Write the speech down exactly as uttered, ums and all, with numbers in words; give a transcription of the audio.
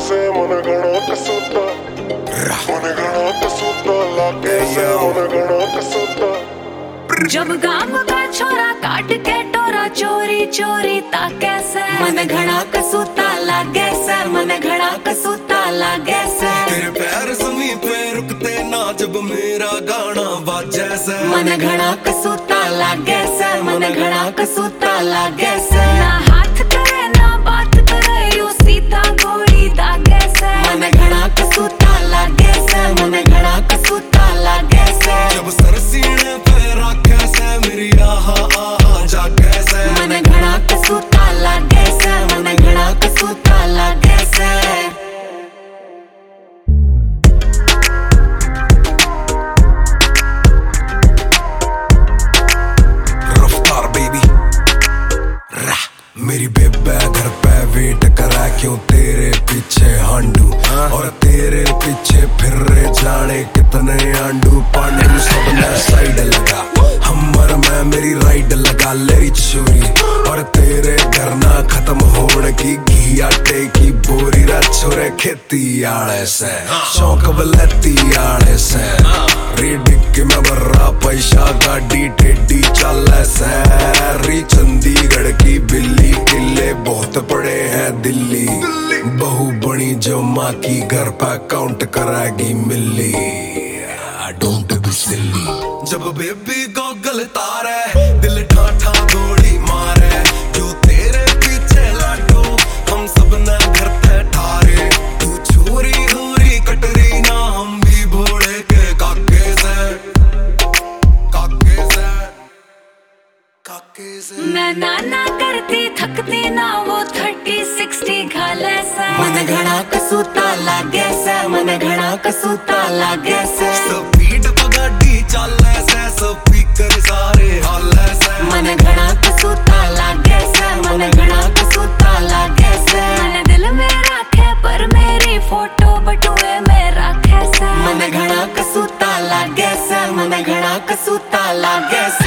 से मन घणो कसूता मन घणो कसूता लागे से मन घणो कसूता। जब गांव का छोरा काट के टोरा चोरी चोरी ताके से मन घणा कसूता लागे से मन घणा कसूता लागे से। तेरे पैर ज़मीं पे रुकते ना जब मेरा गाना बाजे से मन घणा कसूता लागे से मन घणा कसूता लागे से। ना हाथ करे ना बात करे यूं सीधा गोली दागे से मन घणा कसूता लागे से मन घणा कसूता लागे से। जब सर सीने पे रखे से मेरी आहा आहा जागे से मन घणा कसूता लागे से मन घणा कसूता लागे से। रफ्तार बेबी मेरी बेबे घर पे वेट करा क्यों तेरे पीछे हांडू और तेरे पीछे फिर रे जाने कितने आंडू पांडू सबने साइड लगा हमर में मेरी राइड लगा लेरी चोरी और तेरे घर ना खत्म होने की घी आटे की बोरी रा छोरे खेती आले से शौक बलती आले से रिडिक में बर्रा पैसा गाड़ी टेडी चले से री चंडीगढ़ की बिल्ली किले बहुत बड़े हैं दिल्ली बहू बनी जो माँ की घर पे काउंट कराएगी मिल्ली डोंट बी सिली। जब बेबी गॉगल तारे दिल ठाठा गोली मारे जो तेरे पीछे लाडो हम सब ना घर पे ठारे तू छोरी होरी कटरी ना हम भी भोले के काके से काके से काके से। मैं नाना करती थकती ना वो थर्टी सिक्सटी घाले से मन घणा कसूता लागे से मन घणा कसूता लागे से। स्पीड पे गाड़ी चले से स्पीकर सारे हाले से मन घणा कसूता लागे से मन घणा कसूता लागे से। मन दिल में राखे पर मेरी फोटो बटुए में राखे से मन घणा कसूता लागे से मन घणा कसूता लागे से।